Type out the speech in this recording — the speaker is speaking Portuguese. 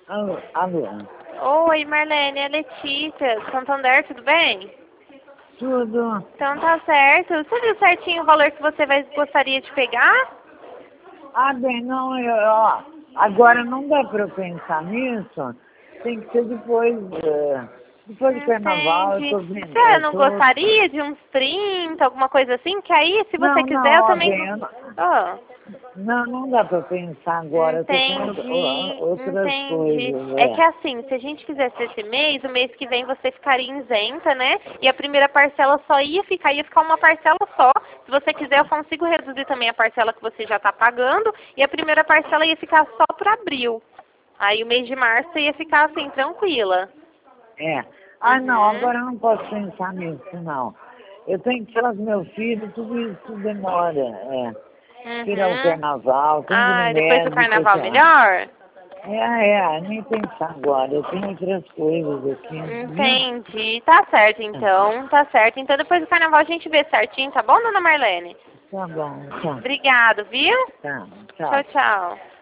Alô, alô. Oi, Marlene, é Letícia, Santander, tudo bem? Tudo. Então tá certo. Você viu certinho o valor que você gostaria de pegar? Bem, não, agora não dá para eu pensar nisso. Tem que ser depois, depois do carnaval, eu Entendi. tô vendo, Você não gostaria de uns 30, alguma coisa assim? Que aí, se você Não, quiser, eu não, também... bem, Oh. não dá para pensar agora, eu tô com outras Entendi. coisas, É que assim, se a gente fizesse esse mês, o mês que vem você ficaria isenta, né? E a primeira parcela só ia ficar uma parcela só. Se você quiser, eu consigo reduzir também a parcela que você já está pagando. E a primeira parcela ia ficar só para abril. Aí o mês de março ia ficar assim, tranquila. Não, Uhum. agora eu não posso pensar nisso, não. Eu tenho que tirar os meus filhos, tudo isso demora, tirar o Uhum. carnaval, tem que ir no Ah, depois do médico, carnaval melhor? nem pensar agora, eu tenho outras coisas aqui, viu? Entendi. Tá certo, então. Tá certo. Então, depois do carnaval a gente vê certinho, tá bom, dona Marlene? Tá bom, tá, Obrigado, viu? tá, Tchau, tchau. tchau.